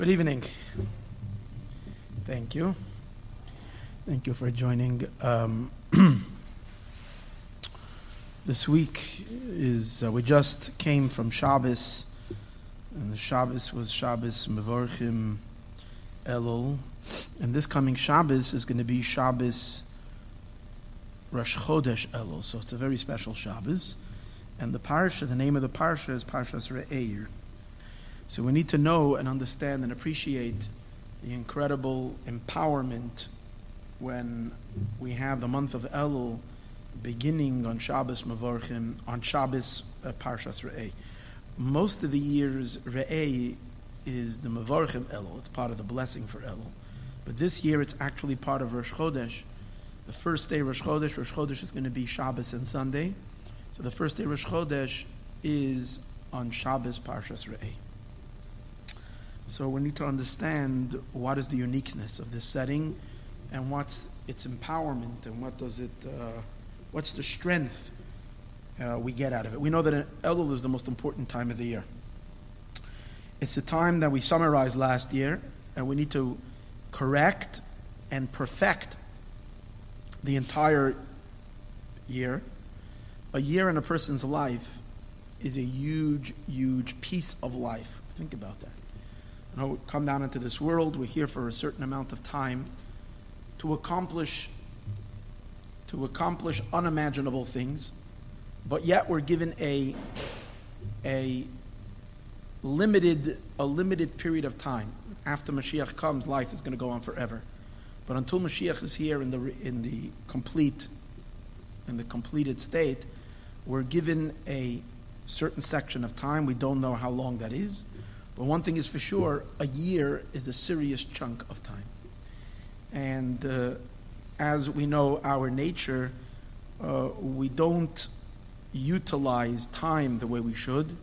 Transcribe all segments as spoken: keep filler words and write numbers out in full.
Good evening. Thank you. Thank you for joining. Um, this week is, uh, we just came from Shabbos, and the Shabbos was Shabbos Mevorchim Elul, and this coming Shabbos is going to be Shabbos Rosh Chodesh Elul, so it's a very special Shabbos, and the parsha, the name of the parsha is Parshas Re'eir. So we need to know and understand and appreciate the incredible empowerment when we have the month of Elul beginning on Shabbos Mevorchim, on Shabbos uh, Parshas Re'eh. Most of the years, Re'eh is the Mevorchim Elul. It's part of the blessing for Elul. But this year, it's actually part of Rosh Chodesh. The first day, Rosh Chodesh, Rosh Chodesh is going to be Shabbos and Sunday. So the first day, Rosh Chodesh, is on Shabbos Parshas Re'eh. So we need to understand what is the uniqueness of this setting, and what's its empowerment, and what does it, uh, what's the strength uh, we get out of it. We know that Elul is the most important time of the year. It's the time that we summarized last year, and we need to correct and perfect the entire year. A year in a person's life is a huge, huge piece of life. Think about that. You know, we come down into this world, we're here for a certain amount of time to accomplish to accomplish unimaginable things, but yet we're given a a limited a limited period of time. After Mashiach comes, life is going to go on forever. But until Mashiach is here in the in the complete in the completed state, we're given a certain section of time. We don't know how long that is. But one thing is for sure, a year is a serious chunk of time. And uh, as we know our nature, uh, we don't utilize time the way we should.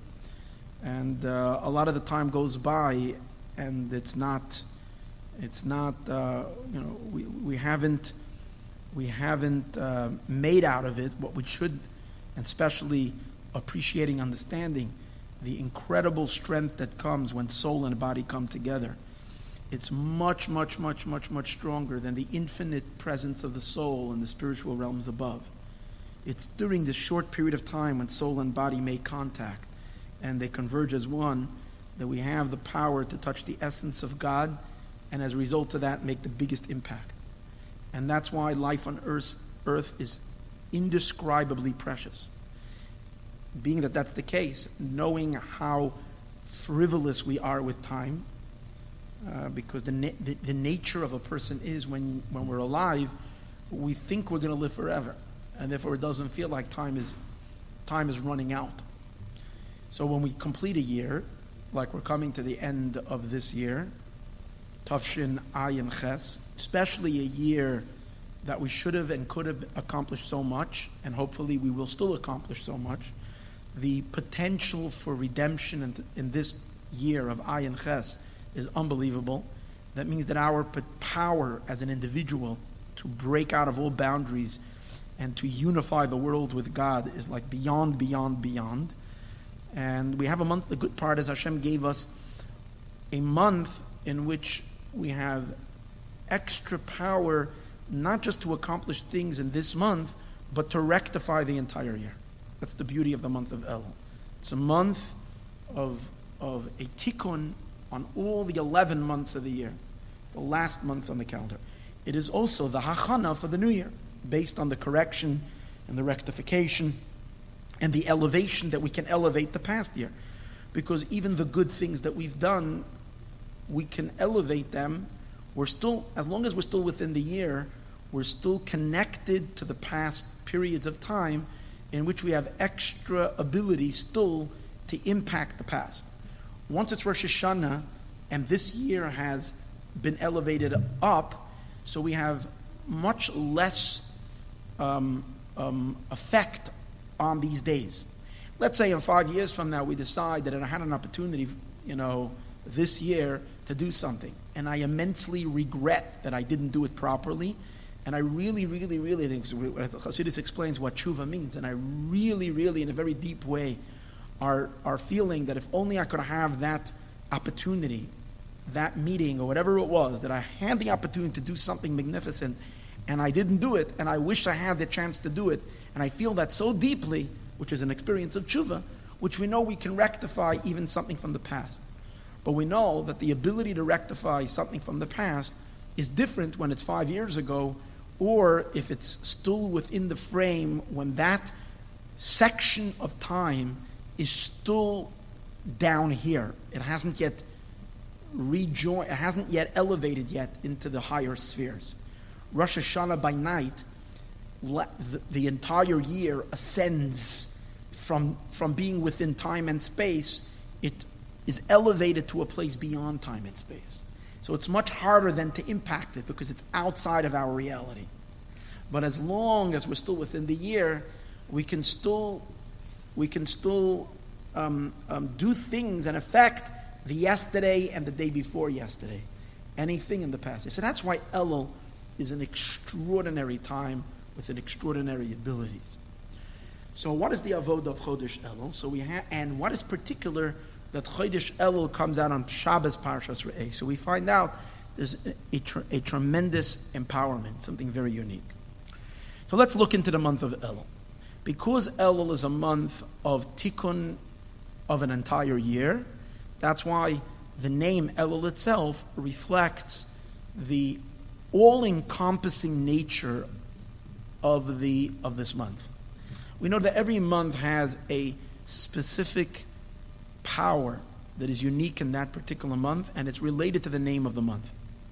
And uh, a lot of the time goes by, and it's not, it's not, uh, you know, we, we haven't, we haven't uh, made out of it what we should, and especially appreciating, understanding the incredible strength that comes when soul and body come together. It's much, much, much, much, much stronger than the infinite presence of the soul in the spiritual realms above. It's during this short period of time when soul and body make contact and they converge as one that we have the power to touch the essence of God, and as a result of that, make the biggest impact. And that's why life on earth, earth is indescribably precious. Being that that's the case, knowing how frivolous we are with time, uh, because the, na- the the nature of a person is when when we're alive, we think we're going to live forever, and therefore it doesn't feel like time is time is running out. So when we complete a year, like we're coming to the end of this year, Tafshin Ayin Ches, especially a year that we should have and could have accomplished so much, and hopefully we will still accomplish so much. The potential for redemption in, in this year of Ayin Ches is unbelievable. That means that our power as an individual to break out of all boundaries and to unify the world with God is like beyond, beyond, beyond. And we have a month, the good part is Hashem gave us a month in which we have extra power, not just to accomplish things in this month, but to rectify the entire year. That's the beauty of the month of Elul. It's a month of, of a tikkun on all the eleven months of the year. It's the last month on the calendar. It is also the hachana for the new year, based on the correction and the rectification and the elevation that we can elevate the past year. Because even the good things that we've done, we can elevate them. We're still, as long as we're still within the year, we're still connected to the past periods of time in which we have extra ability still to impact the past. Once it's Rosh Hashanah, and this year has been elevated up, so we have much less um, um, effect on these days. Let's say in five years from now we decide that I had an opportunity, you know, this year to do something, and I immensely regret that I didn't do it properly. And I really, really, really think, Chassidus explains what tshuva means, and I really, really, in a very deep way, are are feeling that if only I could have that opportunity that meeting or whatever it was, that I had the opportunity to do something magnificent and I didn't do it, and I wish I had the chance to do it, and I feel that so deeply, which is an experience of tshuva, which we know we can rectify even something from the past. But we know that the ability to rectify something from the past is different when it's five years ago, or if it's still within the frame when that section of time is still down here. It hasn't yet rejoined, it hasn't yet elevated yet into the higher spheres. Rosh Hashanah by night, the, the entire year ascends from, from being within time and space. It is elevated to a place beyond time and space. So it's much harder then to impact it because it's outside of our reality. But as long as we're still within the year, we can still we can still um, um, do things and affect the yesterday and the day before yesterday, anything in the past. So that's why Elul is an extraordinary time with an extraordinary abilities. So what is the avodah of Chodesh Elul? So we have, and what is particular that Chodesh Elul comes out on Shabbos Parshas Re'eh. So we find out there's a, a, tr- a tremendous empowerment, something very unique. So let's look into the month of Elul. Because Elul is a month of tikkun of an entire year, that's why the name Elul itself reflects the all-encompassing nature of the of this month. We know that every month has a specific power that is unique in that particular month, and it's related to the name of the month.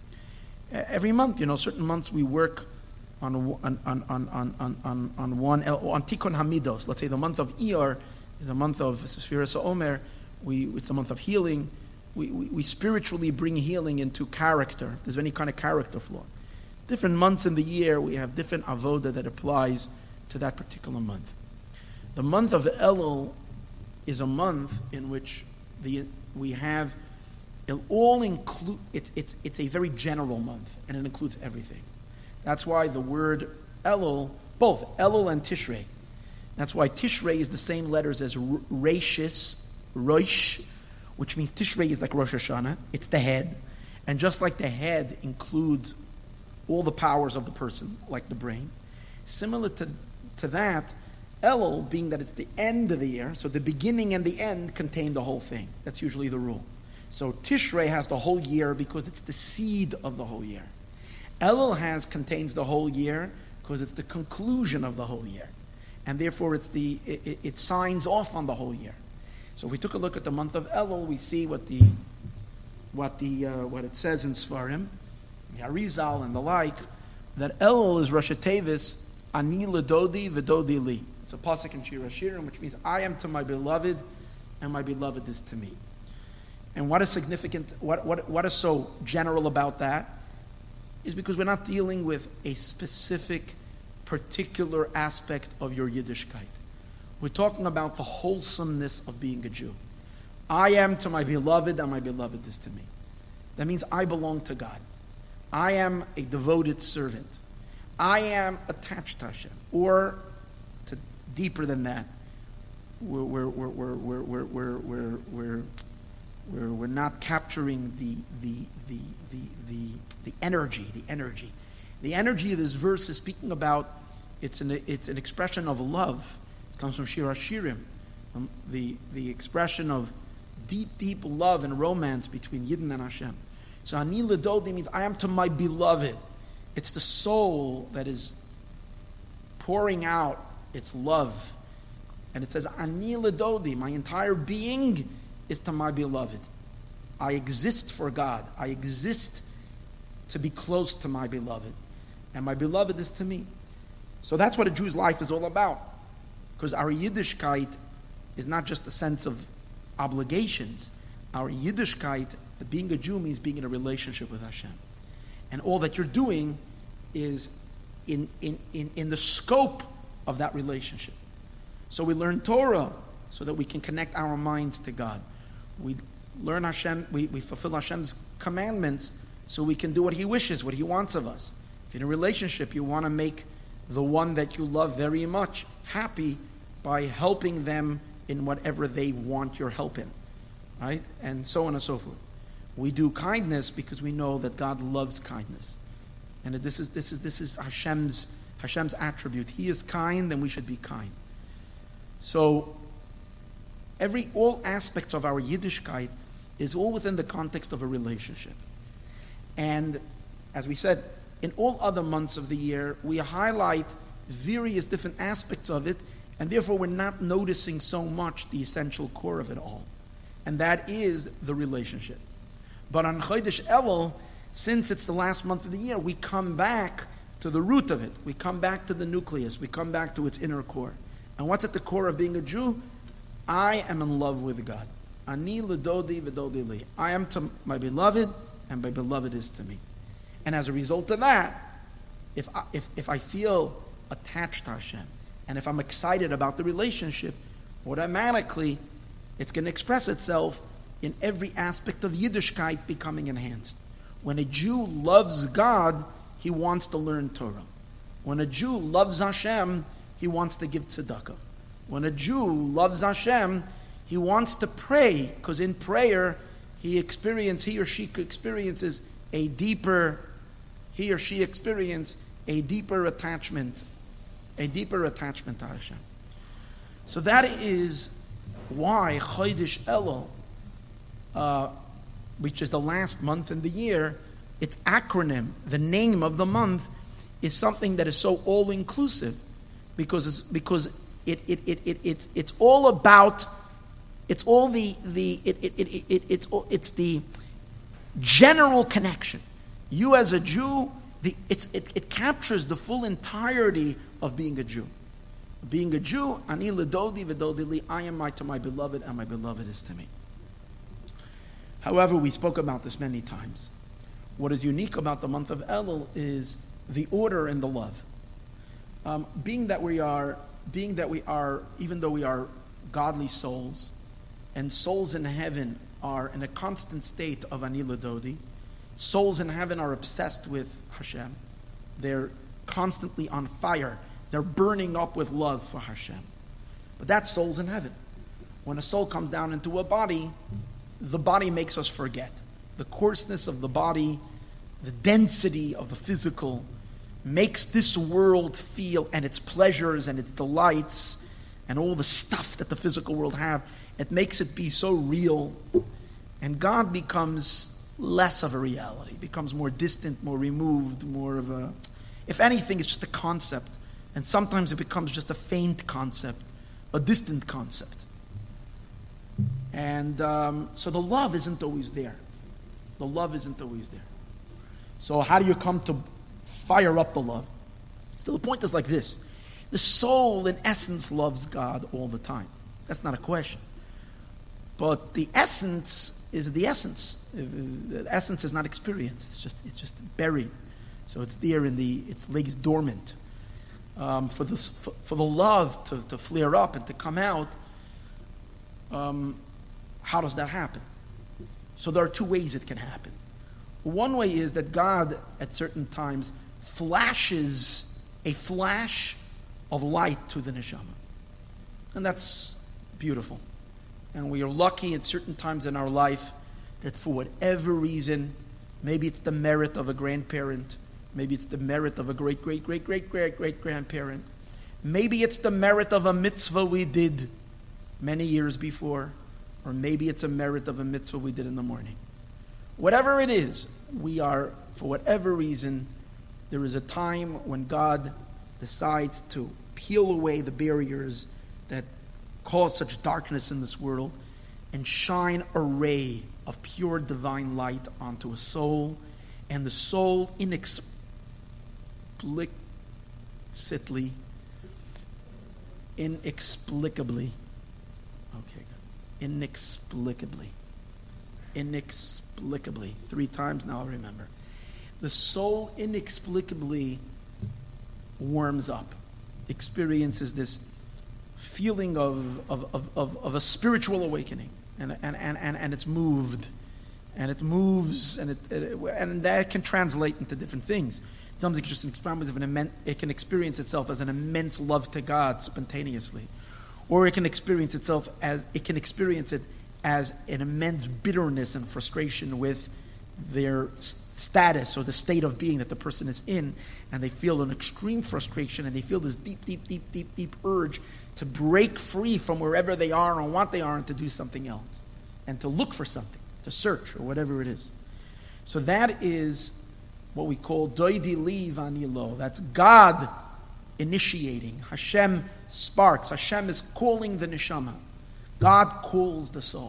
Every month, you know, certain months we work on on on on on on, on one on Tikkun Hamiddos. Let's say the month of Iyar is the month of Sfiras Omer. We it's a month of healing. We, we we spiritually bring healing into character. If there's any kind of character flaw, different months in the year we have different avoda that applies to that particular month. The month of Elul is a month in which the we have it all include it's it's it's a very general month, and it includes everything. That's why the word Elul, both Elul and Tishrei. That's why Tishrei is the same letters as Reishis, Rosh, which means Tishrei is like Rosh Hashanah. It's the head, and just like the head includes all the powers of the person, like the brain, similar to to that. Elul, being that it's the end of the year, so the beginning and the end contain the whole thing. That's usually the rule. So Tishrei has the whole year because it's the seed of the whole year. Elul has contains the whole year because it's the conclusion of the whole year, and therefore it's the it, it, it signs off on the whole year. So if we took a look at the month of Elul, we see what the what the uh, what it says in Sfarim, the Arizal and the like, that Elul is Rosh Tevis Ani Ledodi V'Dodi Li. It's a pasuk in Shir Hashirim, which means I am to my beloved, and my beloved is to me. And what is significant? What what what is so general about that? Is because we're not dealing with a specific, particular aspect of your Yiddishkeit. We're talking about the wholesomeness of being a Jew. I am to my beloved, and my beloved is to me. That means I belong to God. I am a devoted servant. I am attached to Hashem. Or, to deeper than that, we're, we're, we're, we're, we're, we're, we're, we're, we're We're, we're not capturing the the the the the the energy, the energy. The energy of this verse is speaking about, it's an it's an expression of love. It comes from Shir Hashirim, um, the the expression of deep, deep love and romance between Yidden and Hashem. So Ani Ledodi means I am to my beloved. It's the soul that is pouring out its love. And it says, Ani Ledodi, my entire being is to my beloved. I exist for God. I exist to be close to my beloved. And my beloved is to me. So that's what a Jew's life is all about. Because our Yiddishkeit is not just a sense of obligations. Our Yiddishkeit, being a Jew, means being in a relationship with Hashem. And all that you're doing is in, in, in, in the scope of that relationship. So we learn Torah so that we can connect our minds to God. We learn Hashem, we, we fulfill Hashem's commandments so we can do what He wishes, what He wants of us. If you're in a relationship, you want to make the one that you love very much happy by helping them in whatever they want your help in, right? And so on and so forth. We do kindness because we know that God loves kindness. And this is this is this is Hashem's Hashem's attribute. He is kind, and we should be kind. So every all aspects of our Yiddishkeit is all within the context of a relationship. And as we said, in all other months of the year, we highlight various different aspects of it, and therefore we're not noticing so much the essential core of it all. And that is the relationship. But on Chodesh Elul, since it's the last month of the year, we come back to the root of it. We come back to the nucleus. We come back to its inner core. And what's at the core of being a Jew? I am in love with God. Ani l'dodi v'dodi li. I am to my beloved, and my beloved is to me. And as a result of that, if I, if, if I feel attached to Hashem, and if I'm excited about the relationship, automatically it's going to express itself in every aspect of Yiddishkeit becoming enhanced. When a Jew loves God, he wants to learn Torah. When a Jew loves Hashem, he wants to give tzedakah. When a Jew loves Hashem, he wants to pray, because in prayer, he experience, he or she experiences a deeper, he or she experience a deeper attachment, a deeper attachment to Hashem. So that is why Chodesh Elul, uh, which is the last month in the year, its acronym, the name of the month, is something that is so all-inclusive, because it's, because it, it, it, it, it's, it's all about, it's all the, the it, it, it, it, it's, it's the general connection. You as a Jew, the, it's, it, it captures the full entirety of being a Jew. Being a Jew, ani l'dodi v'dodi li, I am my, to my beloved, and my beloved is to me. However, we spoke about this many times. What is unique about the month of Elul is the order and the love. Um, being that we are, being that we are, even though we are godly souls, and souls in heaven are in a constant state of ani l'dodi, souls in heaven are obsessed with Hashem. They're constantly on fire. They're burning up with love for Hashem. But that's souls in heaven. When a soul comes down into a body, the body makes us forget. The coarseness of the body, the density of the physical, makes this world feel, and its pleasures and its delights, and all the stuff that the physical world have, it makes it be so real. And God becomes less of a reality, becomes more distant, more removed, more of a, if anything, it's just a concept. And sometimes it becomes just a faint concept, a distant concept. And um, so the love isn't always there. The love isn't always there. So how do you come to fire up the love? So the point is like this. The soul, in essence, loves God all the time. That's not a question. But the essence is the essence. The essence is not experienced. It's just it's just buried. So it's there in the, it lays dormant. Um, for, the, for, for the love to, to flare up and to come out, um, how does that happen? So there are two ways it can happen. One way is that God, at certain times, flashes a flash of light to the neshama. And that's beautiful. And we are lucky at certain times in our life that for whatever reason, maybe it's the merit of a grandparent, maybe it's the merit of a great, great, great, great, great, great grandparent. Maybe it's the merit of a mitzvah we did many years before. Or maybe it's a merit of a mitzvah we did in the morning. Whatever it is, we are, for whatever reason, there is a time when God decides to peel away the barriers that cause such darkness in this world and shine a ray of pure divine light onto a soul. And the soul inexplicably Inexplicably, inexplicably, okay, inexplicably, inexplicably, three times now I'll remember. The soul inexplicably warms up, experiences this feeling of, of, of, of, of a spiritual awakening, and, and, and, and, and it's moved, and it moves, and, it, it, and that can translate into different things. Something just experience of an immense, it can experience itself as an immense love to God spontaneously, or it can experience itself as it can experience it as an immense bitterness and frustration with their status or the state of being that the person is in, and they feel an extreme frustration, and they feel this deep, deep, deep, deep, deep urge to break free from wherever they are and what they are and to do something else, and to look for something, to search, or whatever it is. So that is what we call doidi li vani lo. That's God initiating. Hashem sparks. Hashem is calling the neshama. God calls the soul.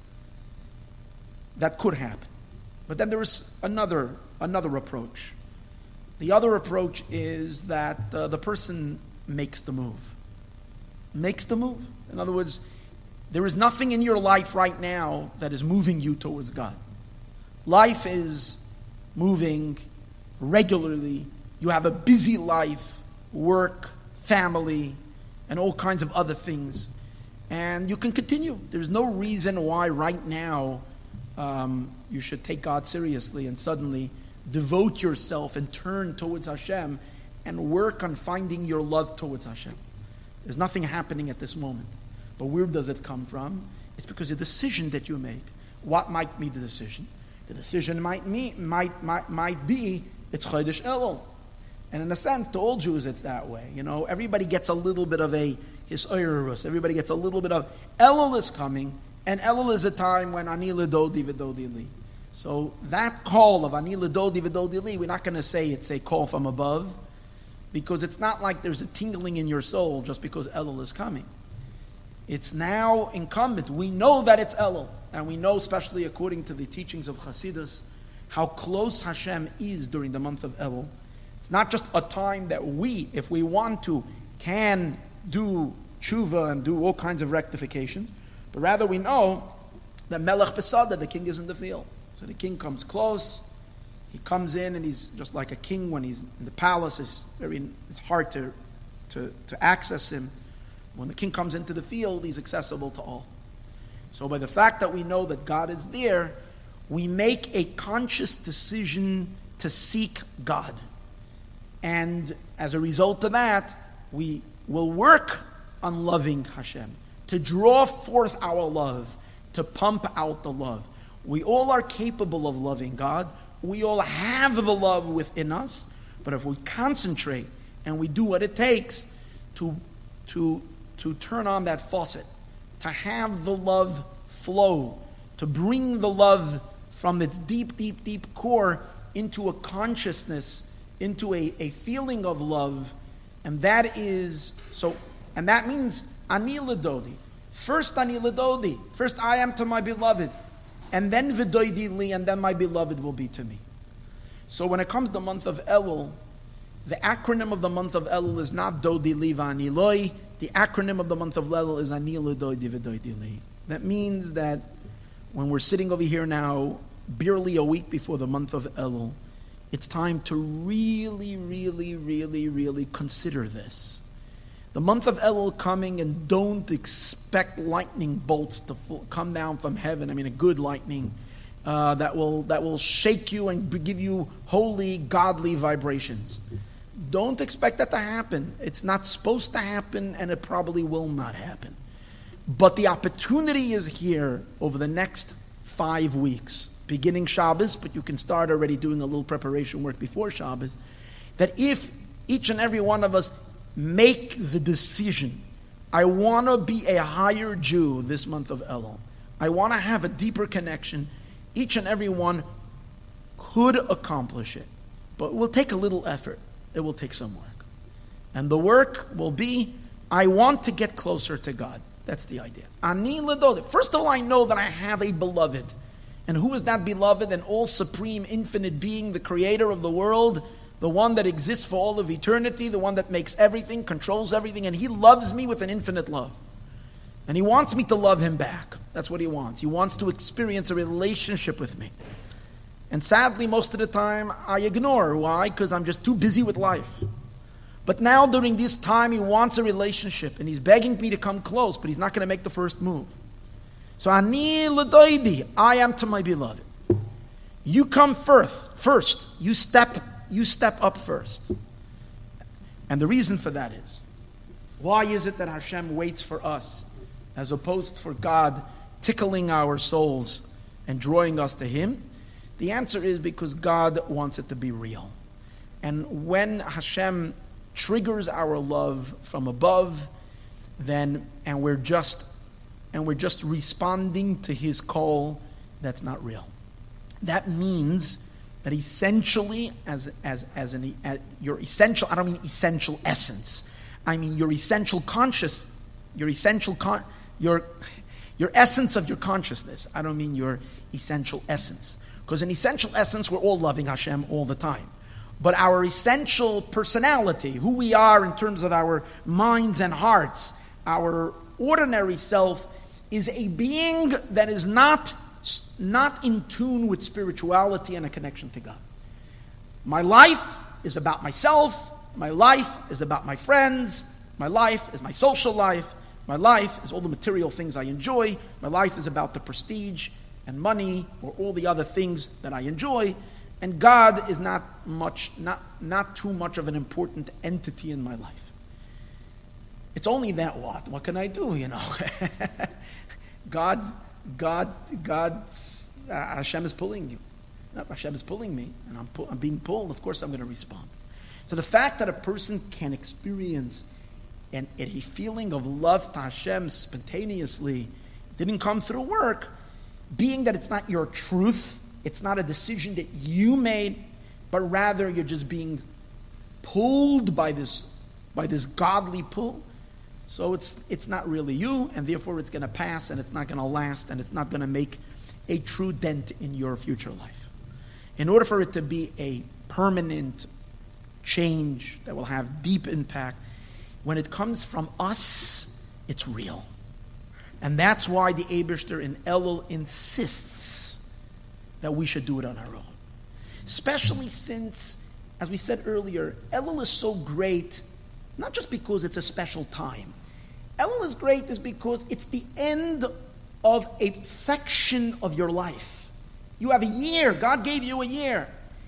That could happen. But then there is another another approach. The other approach is that uh, the person makes the move. Makes the move. In other words, there is nothing in your life right now that is moving you towards God. Life is moving regularly. You have a busy life, work, family, and all kinds of other things. And you can continue. There's no reason why right now um, you should take God seriously and suddenly devote yourself and turn towards Hashem and work on finding your love towards Hashem. There's nothing happening at this moment. But where does it come from? It's because of the decision that you make. What might be the decision? The decision might mean, might might might be it's Chodesh Elul. And in a sense, to all Jews, it's that way. You know, everybody gets a little bit of a his oirus. Everybody gets a little bit of Elul is coming, and Elul is a time when Ani L'Dodi V'Dodi Li. So that call of Ani L'Dodi V'Dodi Li, we're not going to say it's a call from above, because it's not like there's a tingling in your soul just because Elul is coming. It's now incumbent. We know that it's Elul, and we know, especially according to the teachings of Chassidus, how close Hashem is during the month of Elul. It's not just a time that we, if we want to, can do tshuva and do all kinds of rectifications, but rather we know that Melech Besada, the king, is in the field. So the king comes close. He comes in, and he's just like a king when he's in the palace. It's very it's hard to, to, to access him. When the king comes into the field, he's accessible to all. So by the fact that we know that God is there, we make a conscious decision to seek God. And as a result of that, we will work on loving Hashem, to draw forth our love, to pump out the love. We all are capable of loving God. We all have the love within us. But if we concentrate and we do what it takes to, to, to turn on that faucet, to have the love flow, to bring the love from its deep, deep, deep core into a consciousness, into a, a feeling of love, and that is so. And that means Ani L'Dodi. First Ani L'Dodi. First I am to my beloved, and then V'Doidi Li, and then my beloved will be to me. So when it comes to the month of Elul, the acronym of the month of Elul is not Dodi Li V'Ani Loi. The acronym of the month of Elul is Ani L'Dodi V'Doidi Li. That means that when we're sitting over here now, barely a week before the month of Elul, it's time to really, really, really, really consider this. The month of Elul coming, and don't expect lightning bolts to fall, come down from heaven. I mean, a good lightning uh, that will that will shake you and give you holy, godly vibrations. Don't expect that to happen. It's not supposed to happen, and it probably will not happen. But the opportunity is here over the next five weeks. Beginning Shabbos, but you can start already doing a little preparation work before Shabbos, that if each and every one of us make the decision, I want to be a higher Jew this month of Elul, I want to have a deeper connection, each and every one could accomplish it. But it will take a little effort. It will take some work. And the work will be, I want to get closer to God. That's the idea. Ani L'Dodi. First of all, I know that I have a beloved. And who is that beloved and all supreme infinite being, the creator of the world, the one that exists for all of eternity, the one that makes everything, controls everything, and he loves me with an infinite love. And he wants me to love him back. That's what he wants. He wants to experience a relationship with me. And sadly, most of the time, I ignore. Why? Because I'm just too busy with life. But now, during this time, he wants a relationship, and he's begging me to come close, but he's not going to make the first move. So, Ani L'Doidi, I am to my beloved. You come first. First, you step, you step up first. And the reason for that is, why is it that Hashem waits for us, as opposed for God tickling our souls and drawing us to Him? The answer is because God wants it to be real. And when Hashem triggers our love from above, then and we're just and we're just responding to His call, that's not real. That means that essentially, as as as an as your essential, I don't mean essential essence. I mean your essential conscious, your essential con, your your essence of your consciousness. I don't mean your essential essence, because in essential essence we're all loving Hashem all the time. But our essential personality, who we are in terms of our minds and hearts, our ordinary self, is a being that is not, not in tune with spirituality and a connection to God. My life is about myself. My life is about my friends. My life is my social life. My life is all the material things I enjoy. My life is about the prestige and money or all the other things that I enjoy. And God is not much, not, not too much of an important entity in my life. It's only that what? What can I do, you know? God, God, God's, uh, Hashem is pulling you. No, Hashem is pulling me, and I'm, pull, I'm being pulled. Of course I'm going to respond. So the fact that a person can experience an, a feeling of love to Hashem spontaneously, didn't come through work, being that it's not your truth, it's not a decision that you made, but rather you're just being pulled by this, by this godly pull. So it's it's not really you, and therefore it's going to pass, and it's not going to last, and it's not going to make a true dent in your future life. In order for it to be a permanent change that will have deep impact, when it comes from us, it's real. And that's why the Eibishter in Elul insists that we should do it on our own. Especially since, as we said earlier, Elul is so great, not just because it's a special time. Elul is great is because it's the end of a section of your life. You have a year. God gave you a year.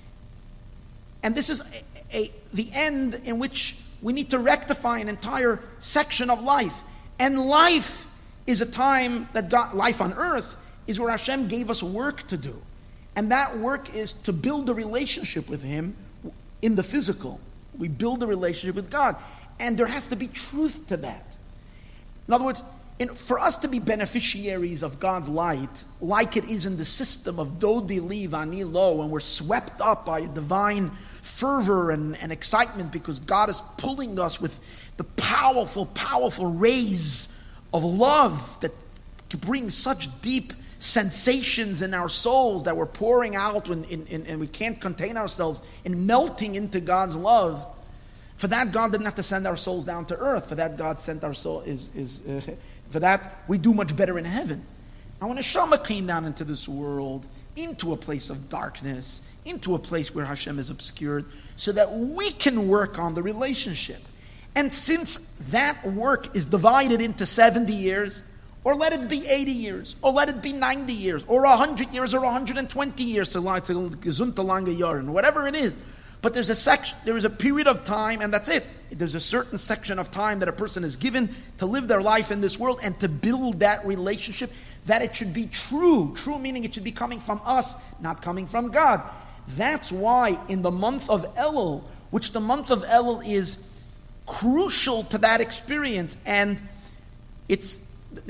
And this is a, a, the end in which we need to rectify an entire section of life. And life is a time that God, life on earth, is where Hashem gave us work to do. And that work is to build a relationship with Him in the physical. We build a relationship with God. And there has to be truth to that. In other words, in, for us to be beneficiaries of God's light, like it is in the system of Dodi Li Vani Lo, when we're swept up by divine fervor and, and excitement because God is pulling us with the powerful, powerful rays of love that bring such deep sensations in our souls that we're pouring out when, in, in, and we can't contain ourselves in melting into God's love. For that, God didn't have to send our souls down to earth. For that, God sent our soul is is uh, for that we do much better in heaven. And when Neshama came down into this world, into a place of darkness, into a place where Hashem is obscured, so that we can work on the relationship. And since that work is divided into seventy years, or let it be eighty years, or let it be ninety years, or one hundred years, or one hundred twenty years, so it's a gesunte lange Jahren, whatever it is. But there's a section, there is a period of time, and that's it. There's a certain section of time that a person is given to live their life in this world and to build that relationship, that it should be true. True meaning it should be coming from us, not coming from God. That's why in the month of Elul, which the month of Elul is crucial to that experience, and it's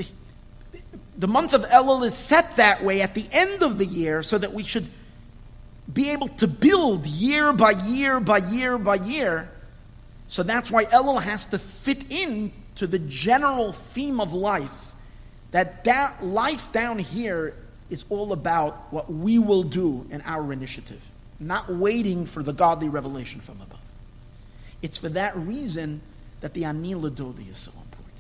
the month of Elul is set that way at the end of the year so that we should be able to build year by year by year by year. So that's why Elul has to fit in to the general theme of life, that that life down here is all about what we will do in our initiative, not waiting for the godly revelation from above. It's for that reason that the Ani L'Dodi is so important.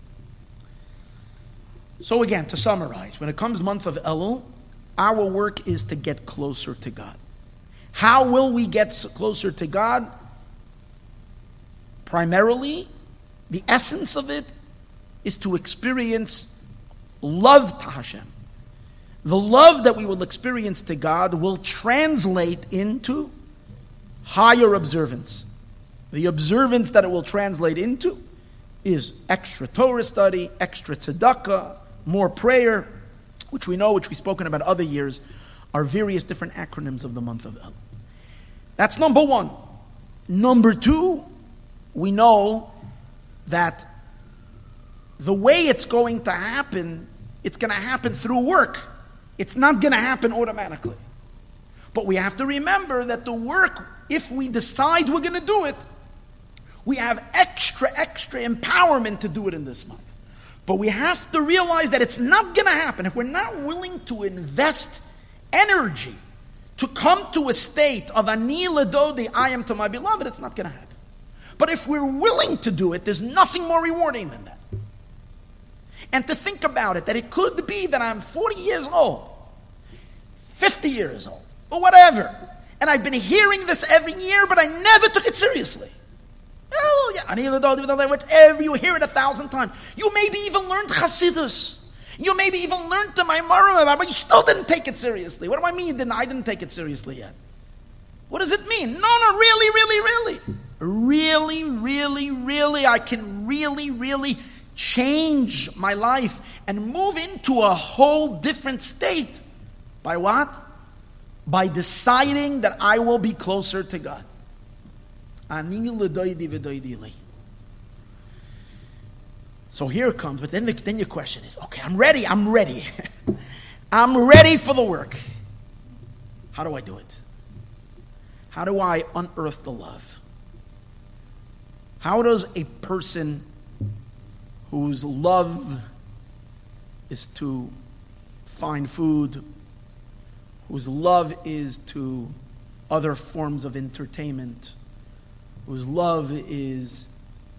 So again, to summarize, when it comes month of Elul, our work is to get closer to God. How will we get closer to God? Primarily, the essence of it is to experience love to Hashem. The love that we will experience to God will translate into higher observance. The observance that it will translate into is extra Torah study, extra tzedakah, more prayer, which we know, which we've spoken about other years, are various different acronyms of the month of El. That's number one. Number two, we know that the way it's going to happen, it's going to happen through work. It's not going to happen automatically. But we have to remember that the work, if we decide we're going to do it, we have extra, extra empowerment to do it in this month. But we have to realize that it's not going to happen if we're not willing to invest energy to come to a state of ani ledodi, I am to my beloved. It's not going to happen. But if we're willing to do it, there's nothing more rewarding than that. And to think about it, that it could be that I'm forty years old, fifty years old, or whatever, and I've been hearing this every year, but I never took it seriously. Oh, yeah, whatever, you hear it a thousand times. You maybe even learned Chassidus. You maybe even learned the Maimara, but you still didn't take it seriously. What do I mean you didn't? I didn't take it seriously yet. What does it mean? No, no, really, really, really. Really, really, really, I can really, really change my life and move into a whole different state. By what? By deciding that I will be closer to God. So here it comes, but then, the, then your question is, okay, I'm ready, I'm ready. I'm ready for the work. How do I do it? How do I unearth the love? How does a person whose love is to find food, whose love is to other forms of entertainment, whose love is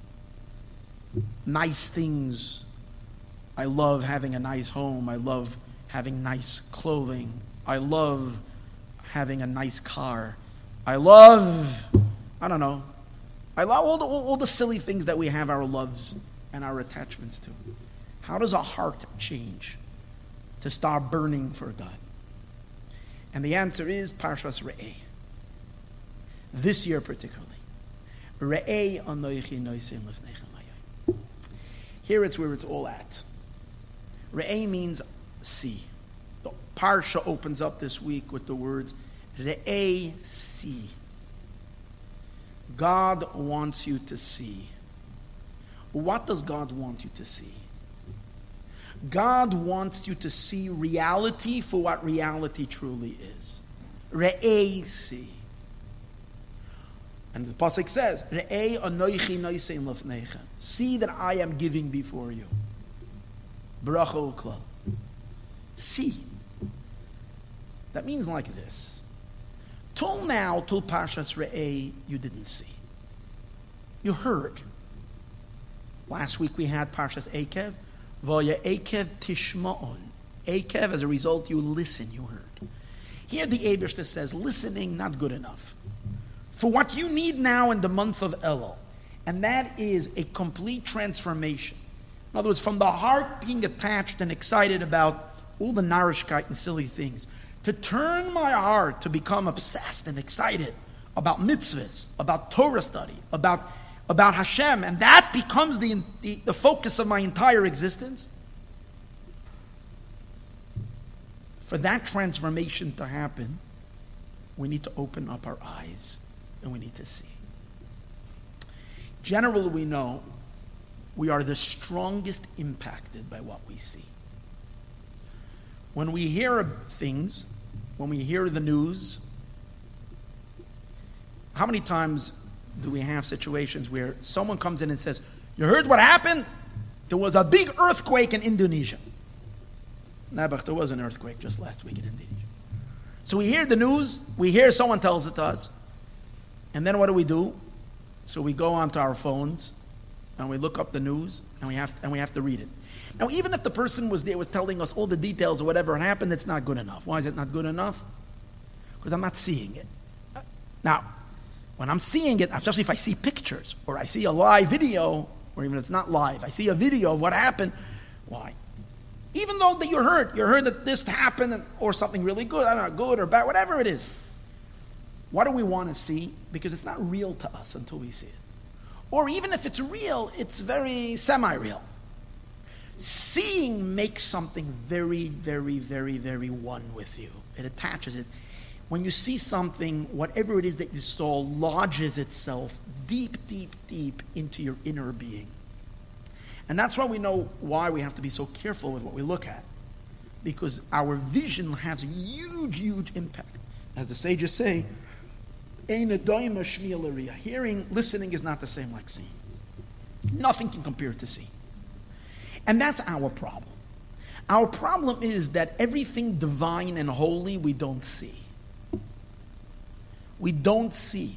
nice things. I love having a nice home. I love having nice clothing. I love having a nice car. I love, I don't know, I love all the, all the silly things that we have our loves and our attachments to. How does a heart change to start burning for God? And the answer is Parshas Re'eh. This year particularly. Re'eh anoichi noisen lifnechem hayom. Here it's where it's all at. Re'eh means see. The Parsha opens up this week with the words Re'eh, see. God wants you to see. What does God want you to see? God wants you to see reality for what reality truly is. Re'eh, see. And the pasuk says, Re'eh anoichi noisen lefnechem. See that I am giving before you. Bracha u'klal. See. That means like this. Till now, till Parshas Re'eh, you didn't see. You heard. Last week we had Parshas Eikev. V'ya Eikev tishma'on. Eikev, as a result, you listen, you heard. Here the Eibishter says, listening, not good enough. For what you need now in the month of Elul, and that is a complete transformation. In other words, from the heart being attached and excited about all the narishkeit and silly things, to turn my heart to become obsessed and excited about mitzvahs, about Torah study, about, about Hashem, and that becomes the, the, the focus of my entire existence. For that transformation to happen, we need to open up our eyes and we need to see. Generally, we know we are the strongest impacted by what we see. When we hear things, when we hear the news, how many times do we have situations where someone comes in and says, you heard what happened? There was a big earthquake in Indonesia. Nabach, there was an earthquake just last week in Indonesia. So we hear the news, we hear someone tells it to us, and then what do we do? So we go onto our phones, and we look up the news, and we have to, and we have to read it. Now, even if the person was there, was telling us all the details of whatever happened, it's not good enough. Why is it not good enough? Because I'm not seeing it. Now, when I'm seeing it, especially if I see pictures, or I see a live video, or even if it's not live, I see a video of what happened, why? Even though that you heard, you heard that this happened, or something really good, I don't know, good or bad, whatever it is. What do we want to see? Because it's not real to us until we see it. Or even if it's real, it's very semi-real. Seeing makes something very, very, very, very one with you. It attaches it. When you see something, whatever it is that you saw lodges itself deep, deep, deep into your inner being. And that's why we know why we have to be so careful with what we look at. Because our vision has a huge, huge impact. As the sages say, hearing, listening is not the same like seeing. Nothing can compare to seeing. And that's our problem. Our problem is that everything divine and holy we don't see. We don't see.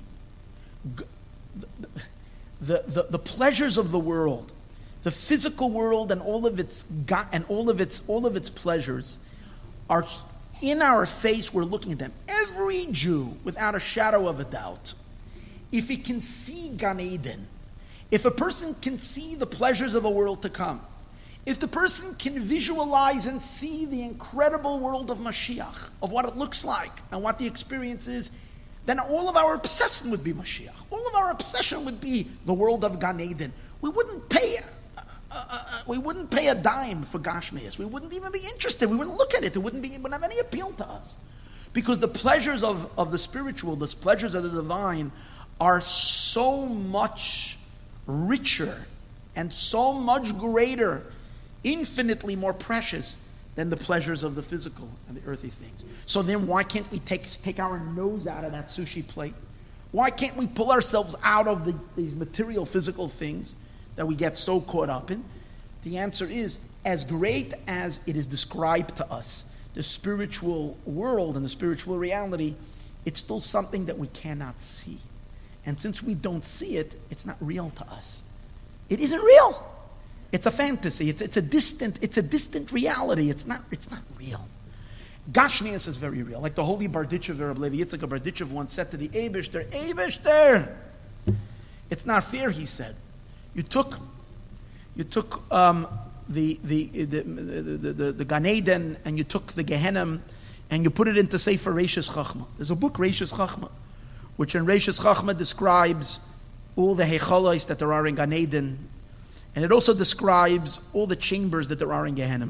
The, the, the, the pleasures of the world, the physical world and all of its and all of its all of its pleasures are in our face. We're looking at them. Every Jew, without a shadow of a doubt, if he can see Gan Eden, if a person can see the pleasures of the world to come, if the person can visualize and see the incredible world of Mashiach, of what it looks like and what the experience is, then all of our obsession would be Mashiach. All of our obsession would be the world of Gan Eden. We wouldn't pay uh, uh, uh, we wouldn't pay a dime for Gashmias. We wouldn't even be interested. We wouldn't look at it. It wouldn't, be, it wouldn't have any appeal to us. Because the pleasures of, of the spiritual, the pleasures of the divine are so much richer and so much greater, infinitely more precious than the pleasures of the physical and the earthly things. So then why can't we take, take our nose out of that sushi plate? Why can't we pull ourselves out of the, these material physical things that we get so caught up in? The answer is, as great as it is described to us, the spiritual world and the spiritual reality, it's still something that we cannot see. And since we don't see it, it's not real to us. It isn't real. It's a fantasy. It's, it's a distant. It's a distant reality. It's not. It's not real. Gashmias is very real. Like the holy Barditchev, Reb Levi Yitzchak Barditchev once said to the Eibishter, Eibishter, it's not fair. He said, you took, you took um, the, the, the, the, the, the Gan Eden and you took the Gehenna and you put it into Sefer Reishis Chachma. There's a book, Reishis Chachma, which in Reishis Chachma describes all the Heichalos that there are in Gan Eden. And it also describes all the chambers that there are in Gehenna.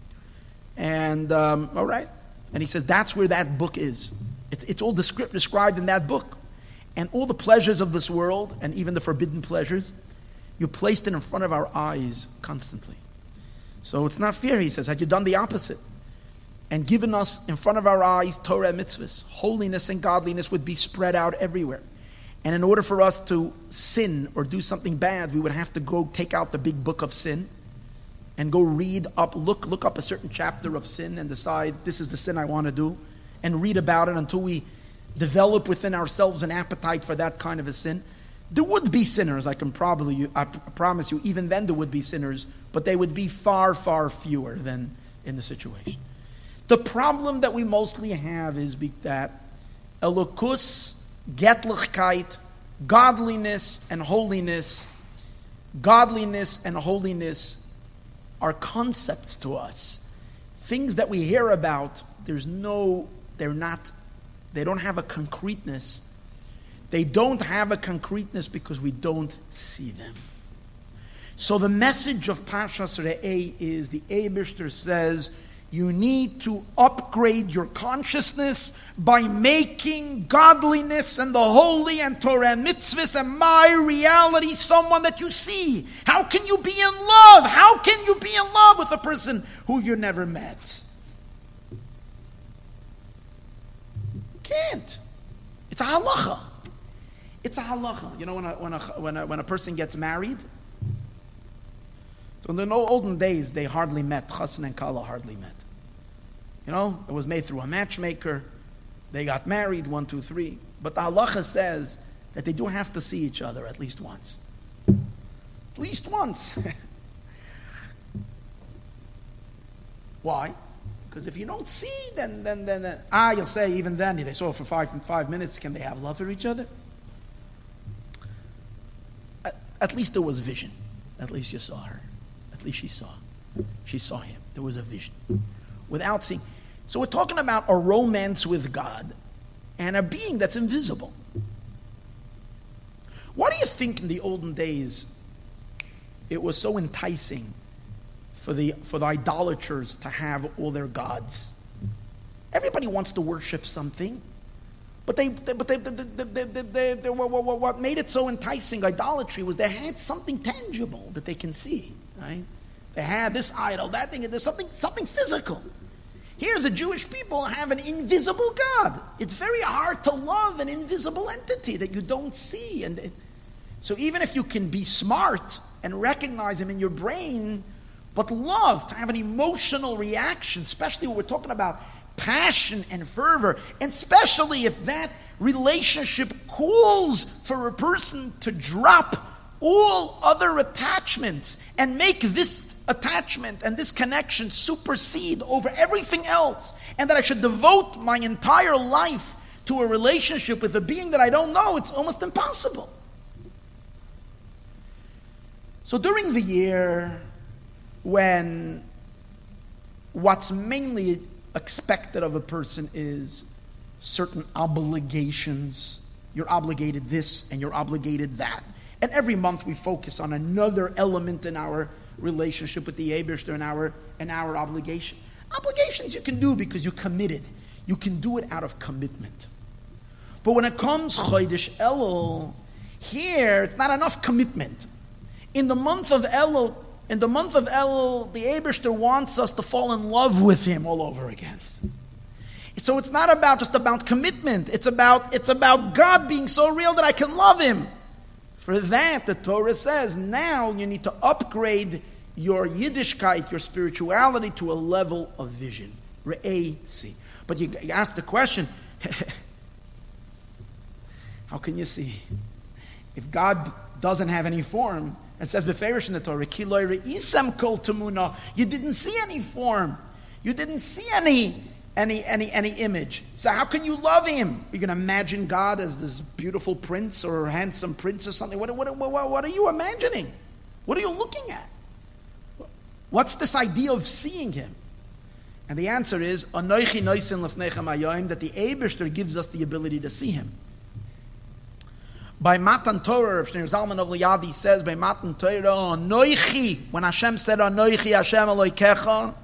And, um, all right. And he says that's where that book is. It's, it's all descri- described in that book. And all the pleasures of this world, and even the forbidden pleasures, you placed it in front of our eyes constantly. So it's not fair, he says. Had you done the opposite and given us in front of our eyes Torah and mitzvahs, holiness and godliness would be spread out everywhere. And in order for us to sin or do something bad, we would have to go take out the big book of sin and go read up, look, look up a certain chapter of sin and decide this is the sin I want to do and read about it until we develop within ourselves an appetite for that kind of a sin. There would be sinners, I can probably, I promise you, even then there would be sinners, but they would be far, far fewer than in the situation. The problem that we mostly have is that Elokus, Getlichkeit, godliness and holiness, godliness and holiness are concepts to us. Things that we hear about, there's no, they're not, they don't have a concreteness. They don't have a concreteness because we don't see them. So the message of Parshas Re'eh is the Eibishter says, you need to upgrade your consciousness by making godliness and the holy and Torah and mitzvahs and my reality someone that you see. How can you be in love? How can you be in love with a person who you never met? Can't. It's a halacha. It's a halacha. You know, when a, when a, when a, when a person gets married, so in the olden days, they hardly met. Chassan and Kala hardly met. You know, it was made through a matchmaker. They got married, one, two, three. But the halacha says that they do have to see each other at least once. At least once. Why? Because if you don't see, then, then, then, then, ah, you'll say even then, they saw for five, five minutes, can they have love for each other? At, at least there was vision. At least you saw her. At least she saw. She saw him. There was a vision. Without seeing. So we're talking about a romance with God and a being that's invisible. Why do you think in the olden days it was so enticing for the for the idolaters to have all their gods. Everybody wants to worship something, but they, they but they, they, they, they, they, they, they what, what, what made it so enticing, idolatry, was they had something tangible that they can see, right? They had this idol, that thing, there's something something physical. Here, the Jewish people have an invisible God. It's very hard to love an invisible entity that you don't see. And it, so even if you can be smart and recognize him in your brain, but love, to have an emotional reaction, especially when we're talking about passion and fervor, and especially if that relationship calls for a person to drop all other attachments and make this attachment and this connection supersede over everything else, and that I should devote my entire life to a relationship with a being that I don't know, it's almost impossible. So during the year when what's mainly expected of a person is certain obligations, you're obligated this and you're obligated that, and every month we focus on another element in our relationship with the Eibishter and our and our obligation. Obligations you can do because you're committed. You can do it out of commitment. But when it comes Chodesh Elul, here it's not enough commitment. In the month of Elul, in the month of Elul, the Eibishter wants us to fall in love with him all over again. So it's not about just about commitment. It's about it's about God being so real that I can love him. For that, the Torah says, now you need to upgrade your Yiddishkeit, your spirituality, to a level of vision. Re'ei see. But you, you ask the question, how can you see? If God doesn't have any form, it says beferish in the Torah, Ki lo re'isam kol tamuna, you didn't see any form. You didn't see any Any, any any image. So how can you love him? You're going to imagine God as this beautiful prince or handsome prince or something. What, what, what, what are you imagining? What are you looking at? What's this idea of seeing him? And the answer is, Anoichi noisin lefnechem hayoim, that the Eibishter gives us the ability to see him. By Matan Torah, Rav Shneur Zalman of Liadi says, by Matan Torah, Anoichi, when Hashem said, Anoichi Hashem Elokecha,